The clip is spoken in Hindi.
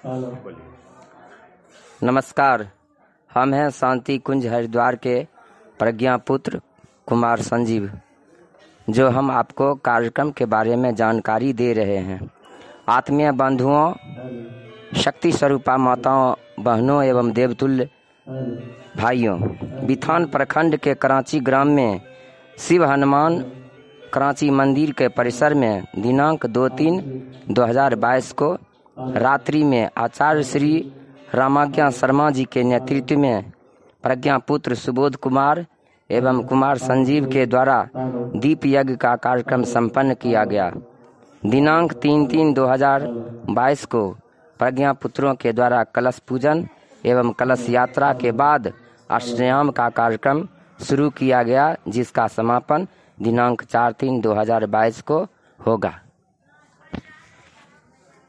नमस्कार, हम हैं शांति कुंज हरिद्वार के प्रज्ञा पुत्र कुमार संजीव, जो हम आपको कार्यक्रम के बारे में जानकारी दे रहे हैं। आत्मीय बंधुओं, शक्ति स्वरूपा माताओं, बहनों एवं देवतुल्य भाइयों, बिथान प्रखंड के कराची ग्राम में शिव हनुमान कराची मंदिर के परिसर में दिनांक 2/3/2022 को रात्रि में आचार्य श्री रामाज्ञा शर्मा जी के नेतृत्व में प्रज्ञा पुत्र सुबोध कुमार एवं कुमार संजीव के द्वारा दीप यज्ञ का कार्यक्रम संपन्न किया गया। दिनांक 3/3/2022 को प्रज्ञा पुत्रों के द्वारा कलश पूजन एवं कलश यात्रा के बाद अष्टयाम का कार्यक्रम शुरू किया गया, जिसका समापन दिनांक 4/3/2022 को होगा।